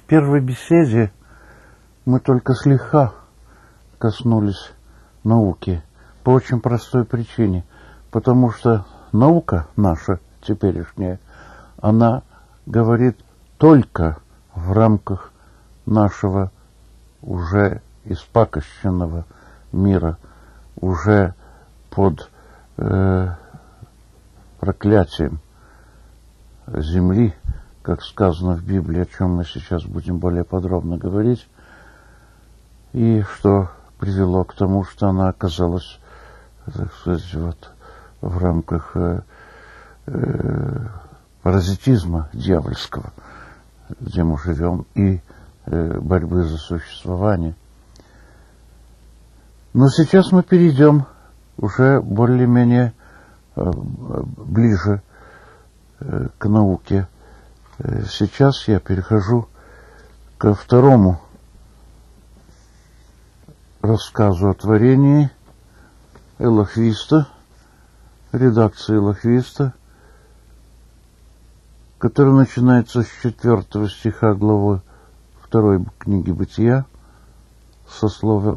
В первой беседе мы только слегка коснулись науки по очень простой причине, потому что наука наша теперешняя, она говорит только в рамках нашего уже испакощенного мира, уже под проклятием земли, как сказано в Библии, о чем мы сейчас будем более подробно говорить, и что привело к тому, что она оказалась, так сказать, вот в рамках паразитизма дьявольского, где мы живем, и борьбы за существование. Но сейчас мы перейдем уже более-менее ближе к науке. Сейчас я перехожу ко второму рассказу о творении Элохвиста, редакции Элохвиста, который начинается с 4 стиха главы 2 книги Бытия с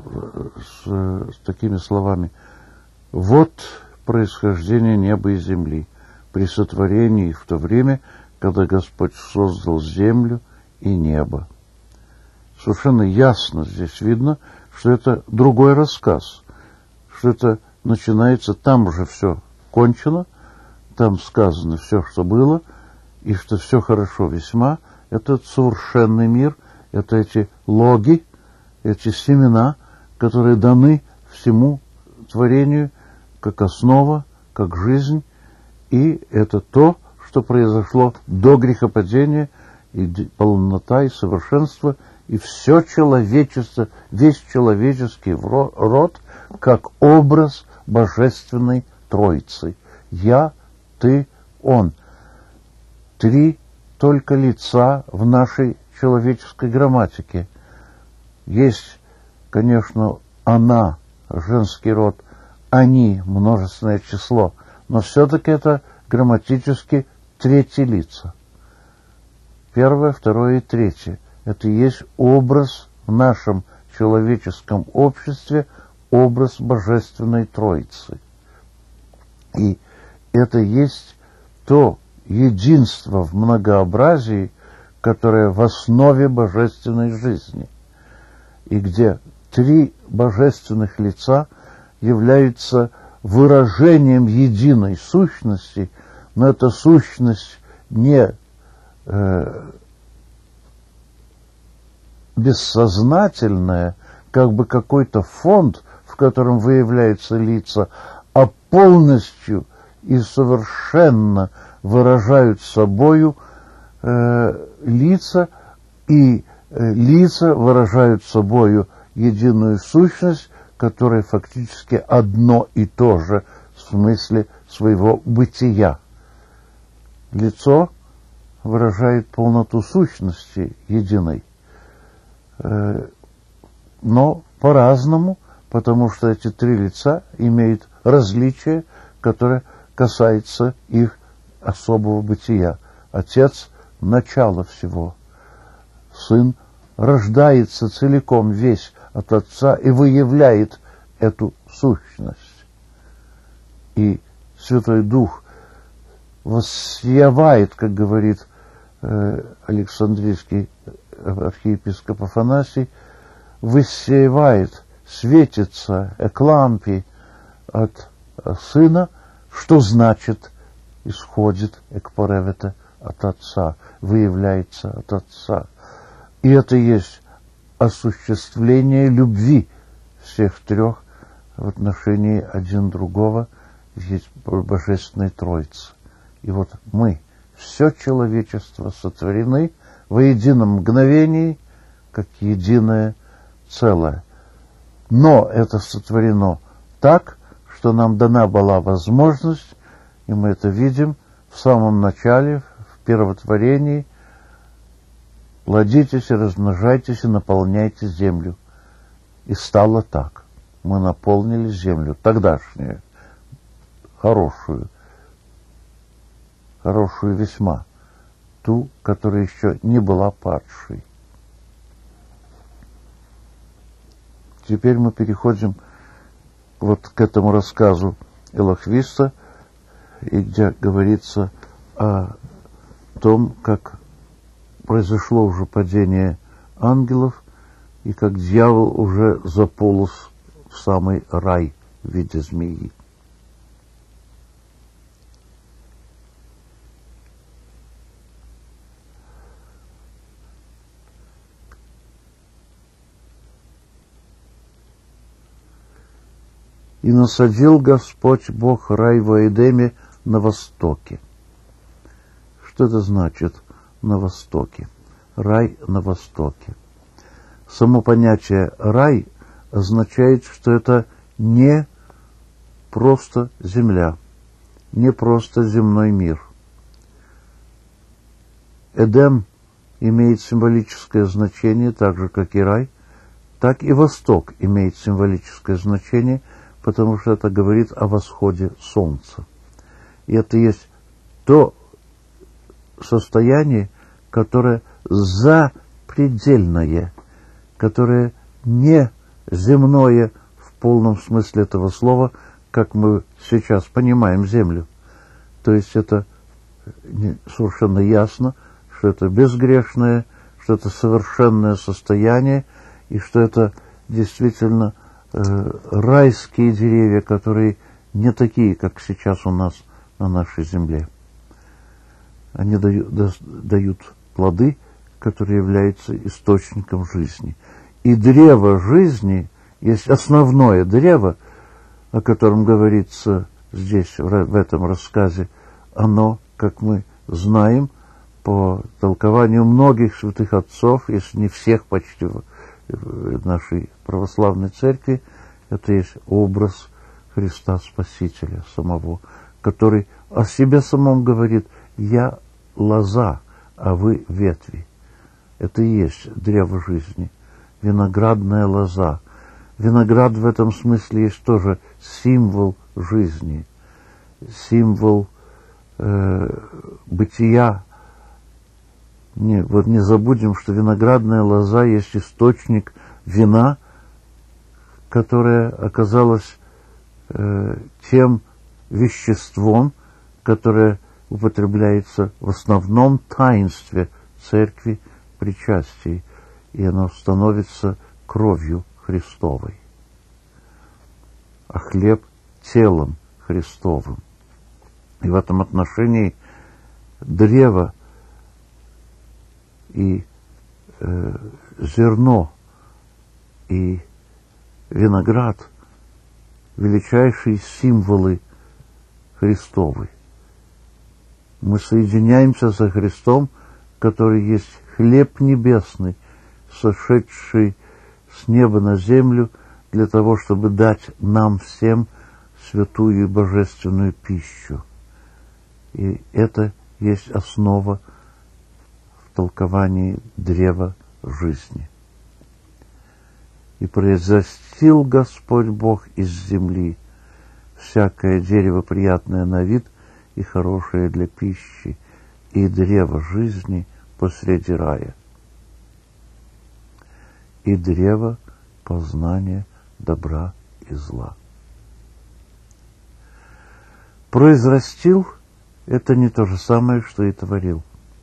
такими словами: «Вот происхождение неба и земли при сотворении в то время, когда Господь создал землю и небо». Совершенно ясно здесь видно, что это другой рассказ, что это начинается, там уже все кончено, там сказано все, что было, и что все хорошо весьма. Это совершенный мир, это эти логи, эти семена, которые даны всему творению как основа, как жизнь, и это то, что произошло до грехопадения, и полнота, и совершенство, и все человечество, весь человеческий род, как образ Божественной Троицы. Я, ты, он. 3 только лица в нашей человеческой грамматике. Есть, конечно, она, женский род, они, множественное число, но все-таки это грамматически 3 лица. 1, 2 и 3. Это и есть образ в нашем человеческом обществе, образ Божественной Троицы. И это есть то единство в многообразии, которое в основе божественной жизни, и где 3 божественных лица являются выражением единой сущности, но эта сущность не бессознательная, как бы какой-то фонд, в котором выявляются лица, а полностью и совершенно выражают собою лица, и лица выражают собою единую сущность, которая фактически одно и то же в смысле своего бытия. Лицо выражает полноту сущности единой, но по-разному, потому что эти 3 лица имеют различия, которое касается их особого бытия. Отец – начало всего. Сын рождается целиком весь от Отца и выявляет эту сущность. И Святой Дух воссиявает, как говорит Александрийский архиепископ Афанасий, воссиявает, светится эклампий от Сына, что значит исходит экпоревета от Отца, выявляется от Отца. И это есть осуществление любви всех 3 в отношении один другого, есть Божественной Троицы. И вот мы, все человечество сотворены во едином мгновении, как единое целое. Но это сотворено так, что нам дана была возможность, и мы это видим в самом начале, в первотворении: плодитесь и размножайтесь и наполняйте землю. И стало так. Мы наполнили землю, тогдашнюю, хорошую весьма, ту, которая еще не была падшей. теперь мы переходим вот к этому рассказу Элохвиста, и где говорится о том, как произошло уже падение ангелов, и как дьявол уже заполз в самый рай в виде змеи. И насадил Господь Бог рай во Эдеме на востоке. Что это значит на востоке? Рай на востоке. Само понятие рай означает, что это не просто земля, не просто земной мир. Эдем имеет символическое значение, так же, как и рай, так и восток имеет символическое значение, потому что это говорит о восходе солнца. И это есть то состояние, которое запредельное, которое не земное в полном смысле этого слова, как мы сейчас понимаем землю. То есть это совершенно ясно, что это безгрешное, что это совершенное состояние, и что это действительно райские деревья, которые не такие, как сейчас у нас на нашей земле. Они дают плоды, которые являются источником жизни. И древо жизни есть основное древо, о котором говорится здесь, в этом рассказе. Оно, как мы знаем, по толкованию многих святых отцов, если не всех почти в нашей православной церкви, это есть образ Христа Спасителя самого, который о себе самом говорит: «Я лоза, а вы ветви». Это и есть древо жизни, виноградная лоза. Виноград в этом смысле есть тоже символ жизни, символ бытия. Не забудем, что виноградная лоза есть источник вина, которое оказалось тем веществом, которое употребляется в основном таинстве церкви причастий, и оно становится кровью Христовой, а хлеб телом Христовым. И в этом отношении древо и зерно и виноград — величайшие символы Христовы. Мы соединяемся со Христом, который есть хлеб небесный, сошедший с неба на землю для того, чтобы дать нам всем святую и божественную пищу. И это есть основа в толковании древа жизни. И произрастил Господь Бог из земли всякое дерево, приятное на вид и хорошее для пищи, и древо жизни посреди рая, и древо познания добра и зла. Произрастил — это не то же самое, что и творил.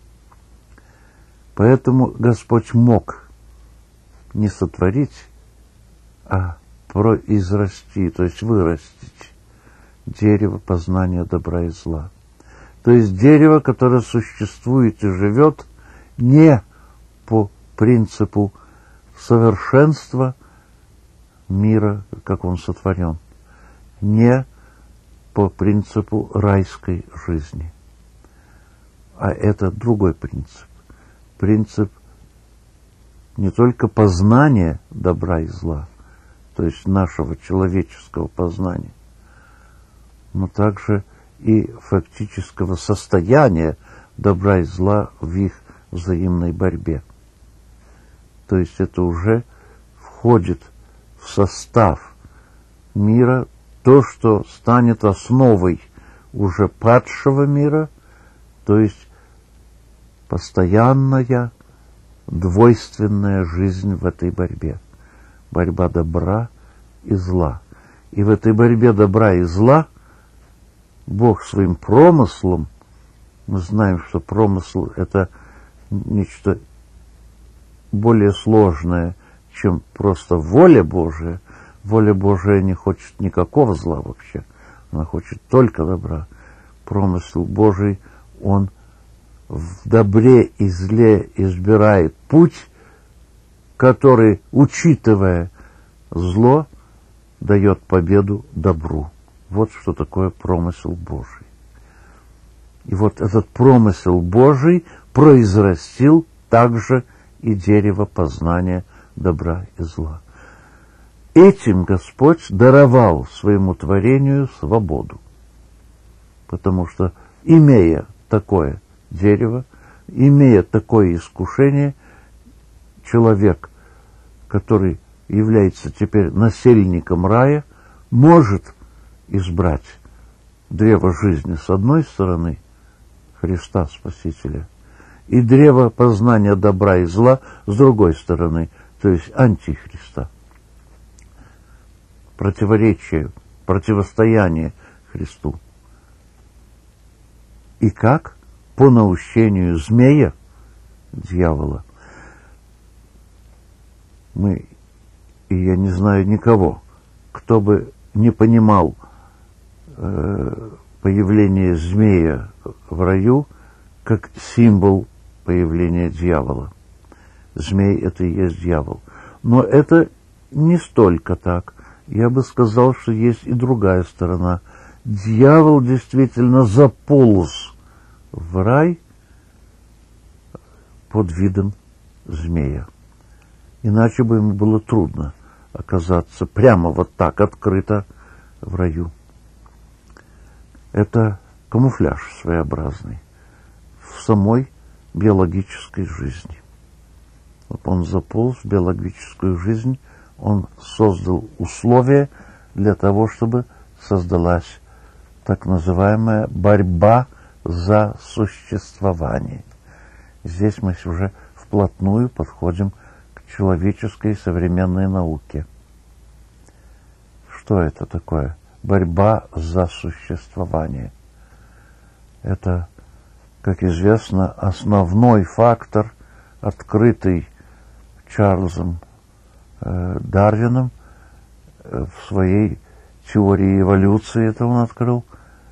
Поэтому Господь мог не сотворить, а произрасти, то есть вырастить дерево познания добра и зла. То есть дерево, которое существует и живет не по принципу совершенства мира, как он сотворен, не по принципу райской жизни, а это другой принцип. Принцип не только познания добра и зла, то есть нашего человеческого познания, но также и фактического состояния добра и зла в их взаимной борьбе. То есть это уже входит в состав мира, то, что станет основой уже падшего мира, то есть постоянная двойственная жизнь в этой борьбе. борьба добра и зла. И в этой борьбе добра и зла Бог своим промыслом, мы знаем, что промысл — это нечто более сложное, чем просто воля Божия. Воля Божия не хочет никакого зла вообще, она хочет только добра. Промысел Божий, он в добре и зле избирает путь, который, учитывая зло, дает победу добру. Вот что такое промысел Божий. И вот этот промысел Божий произрастил также и дерево познания добра и зла. Этим Господь даровал своему творению свободу. Потому что, имея такое дерево, имея такое искушение, человек, который является теперь насельником рая, может избрать древо жизни с одной стороны, Христа Спасителя, и древо познания добра и зла с другой стороны, то есть антихриста. Противоречие, противостояние Христу. И как? По наущению змея, дьявола. Я не знаю никого, кто бы не понимал появление змея в раю как символ появления дьявола. Змей — это и есть дьявол. Но это не столько так. Я бы сказал, что есть и другая сторона. Дьявол действительно заполз в рай под видом змея. Иначе бы ему было трудно оказаться прямо вот так открыто в раю. Это камуфляж своеобразный в самой биологической жизни. Вот он заполз в биологическую жизнь, он создал условия для того, чтобы создалась так называемая борьба за существование. Здесь мы уже вплотную подходим к человеческой современной науке. Что это такое? Борьба за существование. Это, как известно, основной фактор, открытый Чарльзом Дарвином в своей теории эволюции, это он открыл.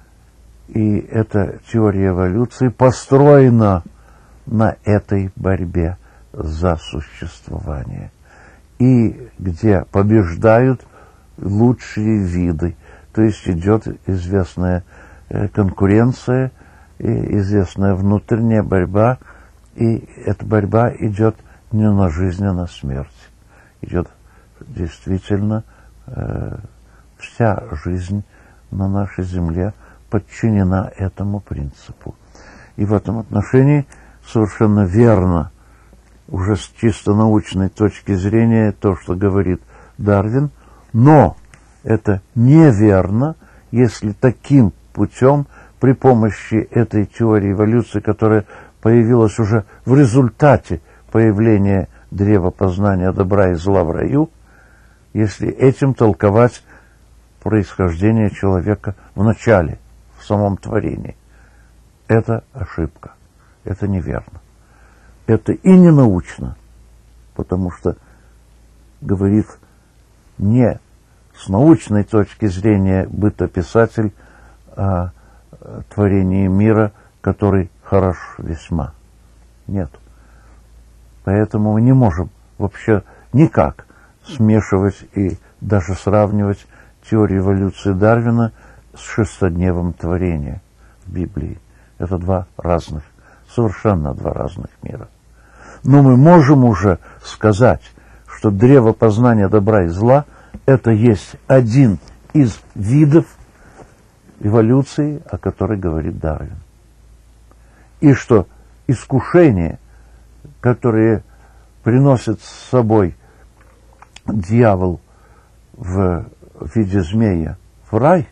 И эта теория эволюции построена на этой борьбе за существование. И где побеждают лучшие виды. То есть идет известная конкуренция, известная внутренняя борьба, и эта борьба идет не на жизнь, а на смерть. Идет действительно вся жизнь на нашей земле подчинена этому принципу. И в этом отношении совершенно верно, уже с чисто научной точки зрения, то, что говорит Дарвин, но это неверно, если таким путем, при помощи этой теории эволюции, которая появилась уже в результате появления древа познания добра и зла в раю, если этим толковать происхождение человека в начале, в самом творении. Это ошибка, это неверно. Это и не научно, потому что говорит не с научной точки зрения бытописатель о творении мира, который хорош весьма. Нет. Поэтому мы не можем вообще никак смешивать и даже сравнивать теорию эволюции Дарвина с шестодневом творения в Библии. Это совершенно два разных мира. Но мы можем уже сказать, что древо познания добра и зла — это есть один из видов эволюции, о которой говорит Дарвин. И что искушения, которые приносит с собой дьявол в виде змея в рай,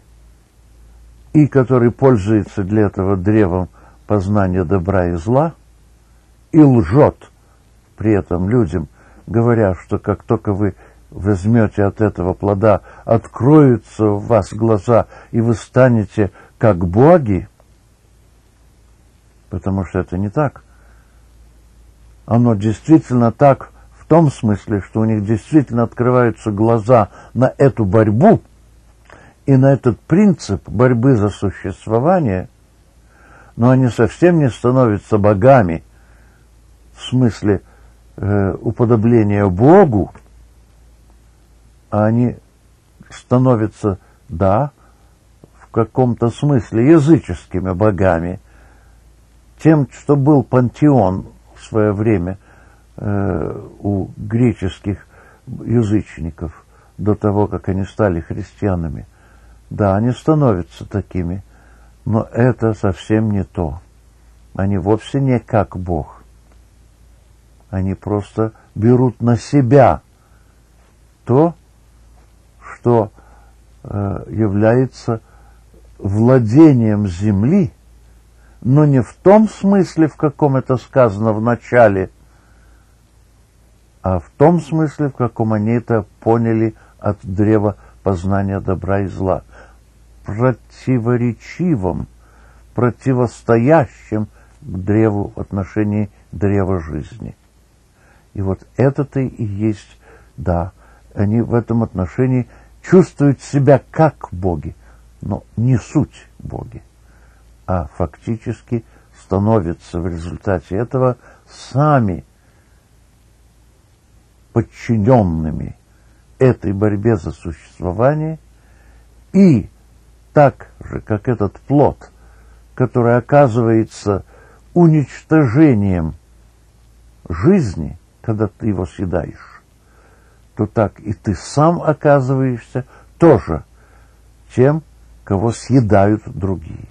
и который пользуется для этого древом познания добра и зла, и лжет при этом людям, говоря, что как только вы возьмете от этого плода, откроются у вас глаза, и вы станете как боги, потому что это не так. Оно действительно так в том смысле, что у них действительно открываются глаза на эту борьбу и на этот принцип борьбы за существование, но они совсем не становятся богами в смысле уподобления Богу, а они становятся, да, в каком-то смысле языческими богами, тем, что был пантеон в свое время у греческих язычников до того, как они стали христианами. Да, они становятся такими, но это совсем не то. Они вовсе не как Бог. Они просто берут на себя то, что является владением земли, но не в том смысле, в каком это сказано в начале, а в том смысле, в каком они это поняли от древа познания добра и зла. Противоречивым, противостоящим к древу в отношении древа жизни. И вот это-то и есть, да, они в этом отношении чувствуют себя как боги, но не суть боги, а фактически становятся в результате этого сами подчиненными этой борьбе за существование, и так же, как этот плод, который оказывается уничтожением жизни, когда ты его съедаешь, то так и ты сам оказываешься тоже тем, кого съедают другие.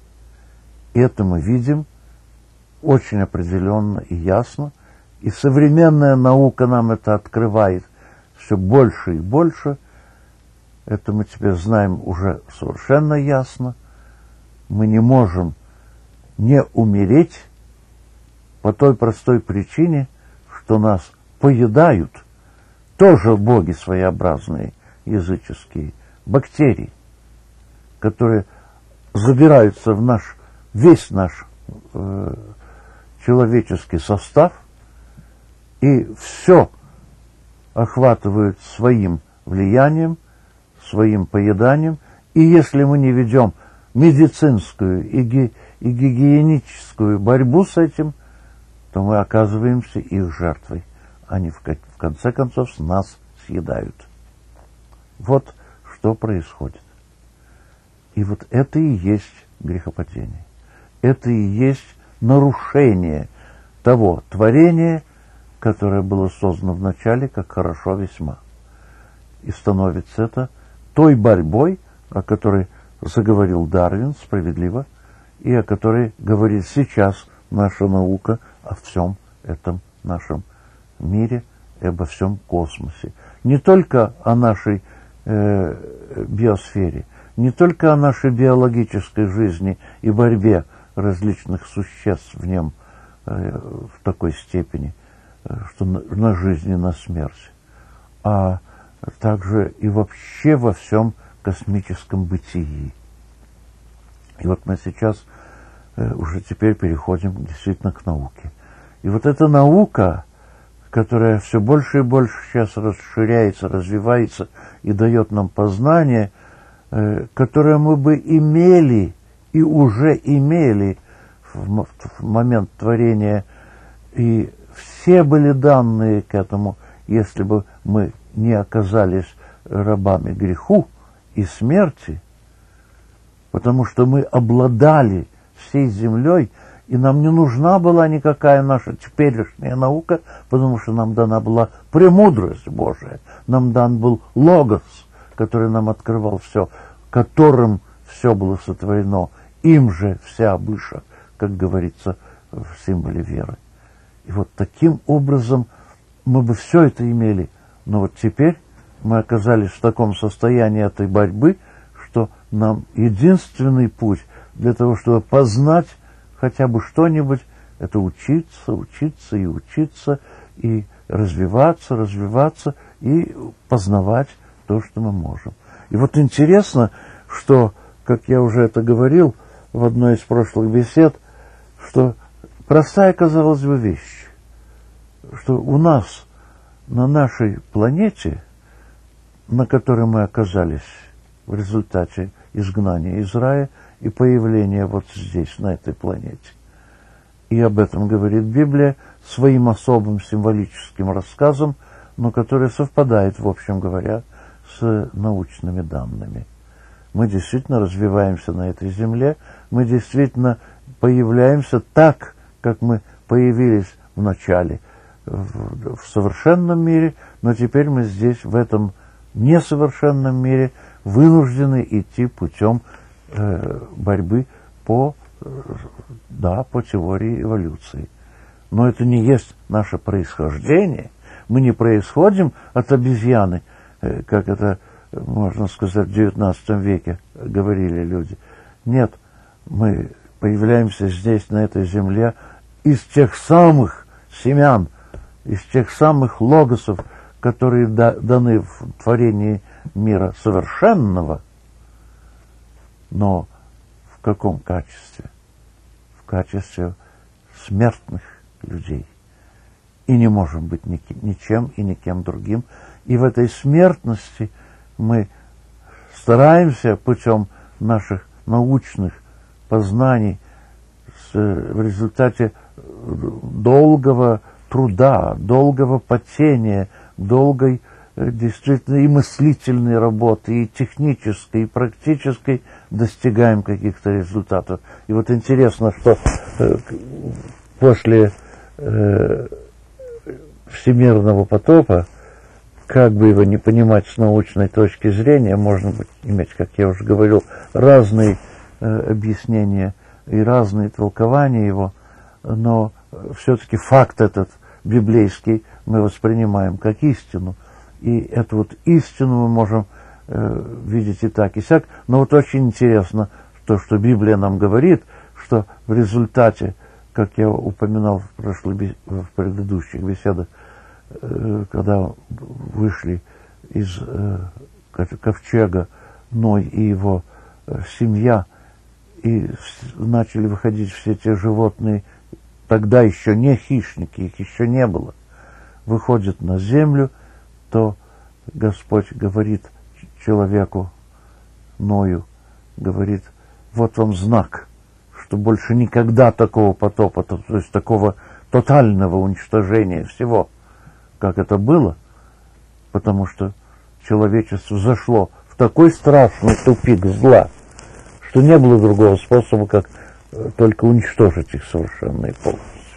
И это мы видим очень определенно и ясно, и современная наука нам это открывает все больше и больше. Это мы теперь знаем уже совершенно ясно. Мы не можем не умереть по той простой причине, что нас поедают тоже боги своеобразные, языческие, бактерии, которые забираются в весь наш человеческий состав и все охватывают своим влиянием, своим поеданием. И если мы не ведем медицинскую и гигиеническую борьбу с этим, то мы оказываемся их жертвой. Они в конце концов нас съедают. Вот что происходит. И вот это и есть грехопадение. Это и есть нарушение того творения, которое было создано вначале как хорошо весьма. И становится это той борьбой, о которой заговорил Дарвин справедливо, и о которой говорит сейчас наша наука о всем этом нашем мире и обо всем космосе. Не только о нашей биосфере, не только о нашей биологической жизни и борьбе различных существ в нем в такой степени, что на жизнь и на смерть, а также и вообще во всем космическом бытии. И вот мы сейчас уже теперь переходим действительно к науке. И вот эта наука, которая все больше и больше сейчас расширяется, развивается и дает нам познание, которое мы бы имели и уже имели в момент творения, и все были данные к этому, если бы мы не оказались рабами греху и смерти, потому что мы обладали всей землей, и нам не нужна была никакая наша теперешняя наука, потому что нам дана была премудрость Божия, нам дан был Логос, который нам открывал все, которым все было сотворено, им же вся быша, как говорится в символе веры. И вот таким образом мы бы все это имели, но вот теперь мы оказались в таком состоянии этой борьбы, что нам единственный путь для того, чтобы познать хотя бы что-нибудь, это учиться, учиться и учиться, и развиваться, развиваться, и познавать то, что мы можем. И вот интересно, что, как я уже это говорил в одной из прошлых бесед, что простая, казалось бы, вещь, что у нас на нашей планете, на которой мы оказались в результате изгнания из рая и появления вот здесь, на этой планете, и об этом говорит Библия своим особым символическим рассказом, но который совпадает, в общем говоря, с научными данными. Мы действительно развиваемся на этой земле, мы действительно появляемся так, как мы появились в начале, в совершенном мире, но теперь мы здесь, в этом несовершенном мире, вынуждены идти путем борьбы по теории эволюции. Но это не есть наше происхождение. Мы не происходим от обезьяны, как это, можно сказать, в XIX веке говорили люди. Нет, мы появляемся здесь, на этой земле, из тех самых семян, из тех самых логосов, которые даны в творении мира совершенного. Но в каком качестве? В качестве смертных людей. И не можем быть ничем и никем другим. И в этой смертности мы стараемся путем наших научных познаний в результате долгого труда, долгого потения, долгой действительно и мыслительной работы, и технической, и практической достигаем каких-то результатов. И вот интересно, что после всемирного потопа, как бы его не понимать с научной точки зрения, можно иметь, как я уже говорил, разные объяснения и разные толкования его, но все-таки факт этот библейский мы воспринимаем как истину. И эту вот истину мы можем видеть и так, и сяк. Но вот очень интересно то, что Библия нам говорит, что в результате, как я упоминал в предыдущих беседах, когда вышли из ковчега Ной и его семья, и начали выходить все те животные, тогда еще не хищники, их еще не было, выходят на землю, то Господь говорит человеку, Ною, говорит: вот вам знак, что больше никогда такого потопа, то есть такого тотального уничтожения всего, как это было, потому что человечество зашло в такой страшный тупик зла, что не было другого способа, как только уничтожить их совершенно и полностью.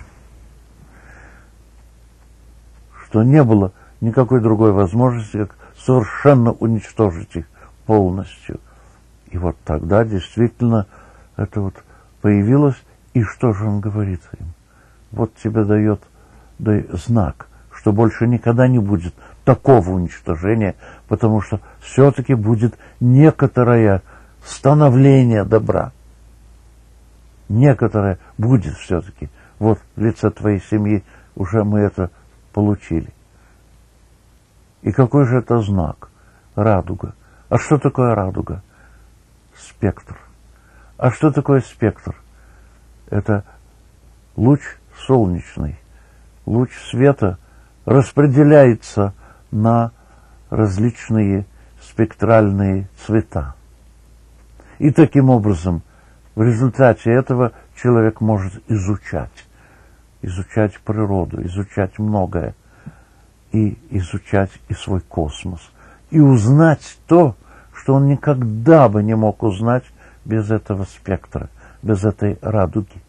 Что не было никакой другой возможности, как совершенно уничтожить их полностью. И вот тогда действительно это вот появилось, и что же он говорит им? Вот тебе дает знак, что больше никогда не будет такого уничтожения, потому что все-таки будет некоторое становление добра. Некоторое будет все-таки. Вот в лице твоей семьи уже мы это получили. И какой же это знак? Радуга. А что такое радуга? Спектр. А что такое спектр? Это луч солнечный. Луч света распределяется на различные спектральные цвета. И таким образом, в результате этого человек может изучать природу, изучать многое, и изучать и свой космос, и узнать то, что он никогда бы не мог узнать без этого спектра, без этой радуги.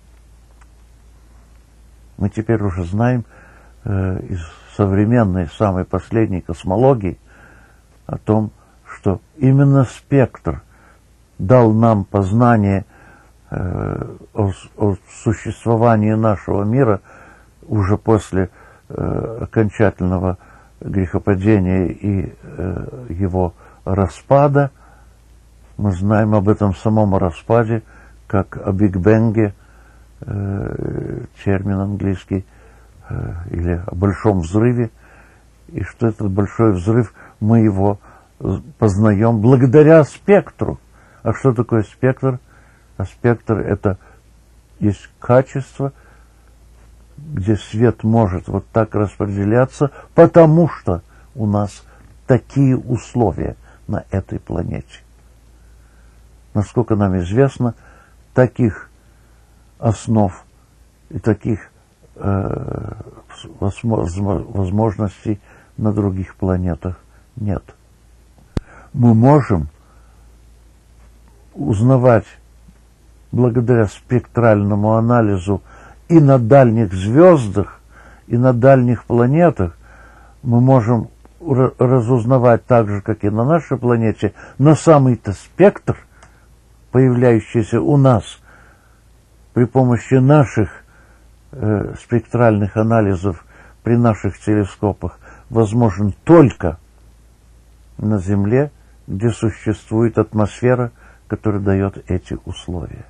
Мы теперь уже знаем из современной, самой последней космологии о том, что именно спектр дал нам познание о существовании нашего мира уже после окончательного грехопадения и его распада. Мы знаем об этом самом распаде, как о Биг-Бенге, термин английский, или о большом взрыве. и что этот большой взрыв, мы его познаем благодаря спектру. А что такое спектр? А спектр — это есть качество, где свет может вот так распределяться, потому что у нас такие условия на этой планете. Насколько нам известно, таких основ и таких возможностей на других планетах нет. Мы можем узнавать благодаря спектральному анализу и на дальних звездах, и на дальних планетах. Мы можем разузнавать так же, как и на нашей планете, но самый-то спектр, появляющийся у нас при помощи наших спектральных анализов при наших телескопах, возможен только на Земле, где существует атмосфера, которая дает эти условия.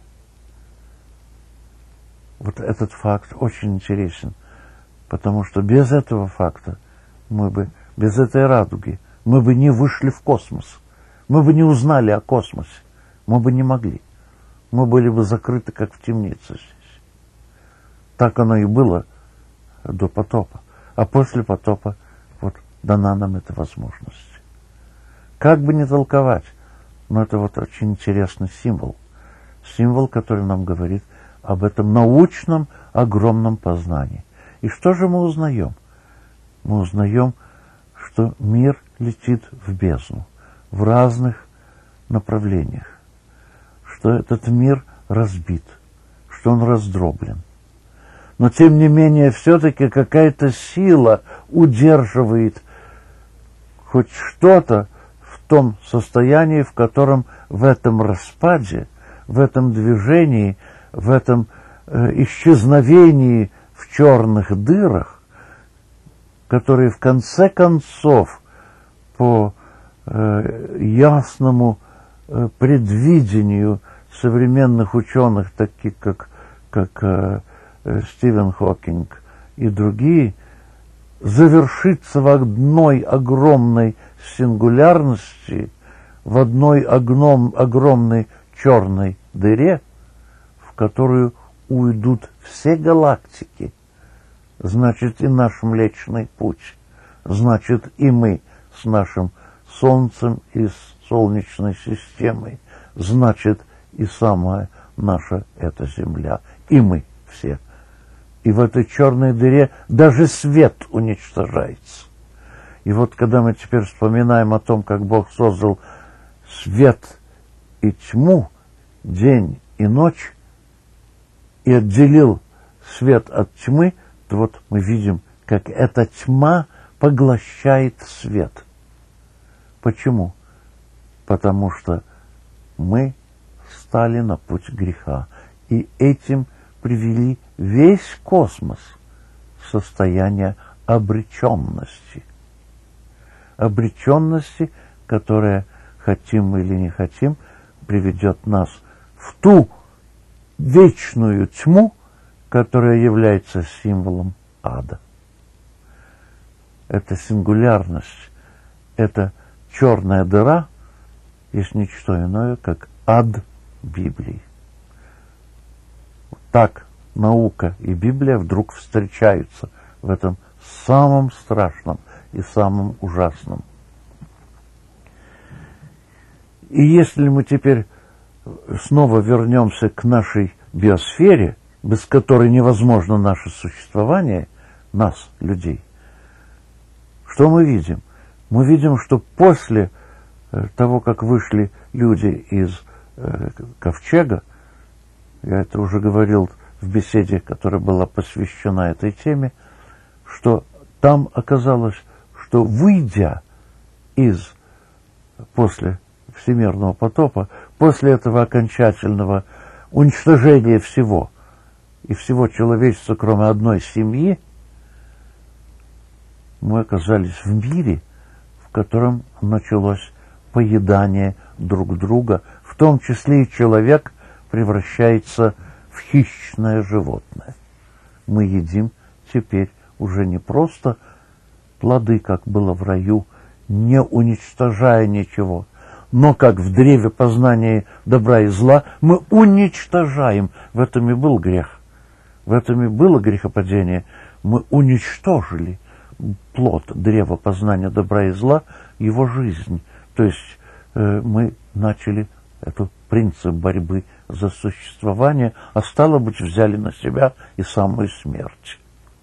Вот этот факт очень интересен, потому что без этого факта без этой радуги, мы бы не вышли в космос, мы бы не узнали о космосе, мы бы не могли. Мы были бы закрыты, как в темнице здесь. Так оно и было до потопа. А после потопа вот дана нам эта возможность. Как бы ни толковать, но это вот очень интересный символ. Символ, который нам говорит об этом научном огромном познании. И что же мы узнаем? Мы узнаем, что мир летит в бездну, в разных направлениях, что этот мир разбит, что он раздроблен. Но, тем не менее, все-таки какая-то сила удерживает хоть что-то в том состоянии, в котором в этом распаде, в этом движении, в этом исчезновении в черных дырах, которые в конце концов по ясному предвидению современных ученых, таких как Стивен Хокинг и другие, завершится в одной огромной сингулярности, в одной огромной черной дыре, в которую уйдут все галактики. Значит, и наш Млечный Путь, значит, и мы с нашим Солнцем и с Солнечной системой, значит, и самая наша эта Земля, и мы все. И в этой черной дыре даже свет уничтожается. И вот когда мы теперь вспоминаем о том, как Бог создал свет и тьму, день и ночь, и отделил свет от тьмы, то вот мы видим, как эта тьма поглощает свет. Почему? Потому что мы стали на путь греха, и этим привели весь космос в состояние обреченности. Обреченности, которая, хотим мы или не хотим, приведет нас в ту вечную тьму, которая является символом ада. Это сингулярность, это черная дыра, есть ничто иное, как ад Библии. Так наука и Библия вдруг встречаются в этом самом страшном и самом ужасном. И если мы теперь снова вернемся к нашей биосфере, без которой невозможно наше существование, нас, людей, что мы видим? Мы видим, что после того, как вышли люди из ковчега, я это уже говорил в беседе, которая была посвящена этой теме, что там оказалось, что выйдя после всемирного потопа, после этого окончательного уничтожения всего и всего человечества, кроме одной семьи, мы оказались в мире, в котором началось поедание друг друга, в том числе и человек превращается в хищное животное. Мы едим теперь уже не просто плоды, как было в раю, не уничтожая ничего. Но как в древе познания добра и зла мы уничтожаем. В этом и был грех. В этом и было грехопадение. Мы уничтожили плод древа познания добра и зла, его жизнь. То есть мы начали этот принцип борьбы за существование, а стало быть, взяли на себя и самую смерть.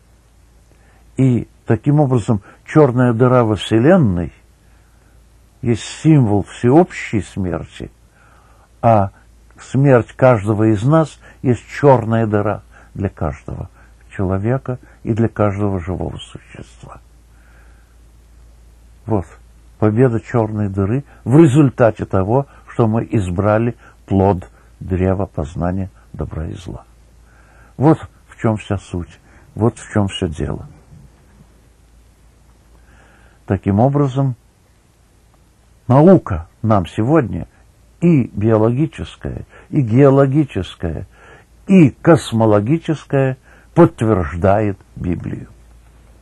И таким образом черная дыра во Вселенной есть символ всеобщей смерти, а смерть каждого из нас есть черная дыра для каждого человека и для каждого живого существа. Вот победа черной дыры в результате того, что мы избрали плод древа познания добра и зла. Вот в чем вся суть, вот в чем все дело. Таким образом, наука нам сегодня и биологическая, и геологическая, и космологическая подтверждает Библию.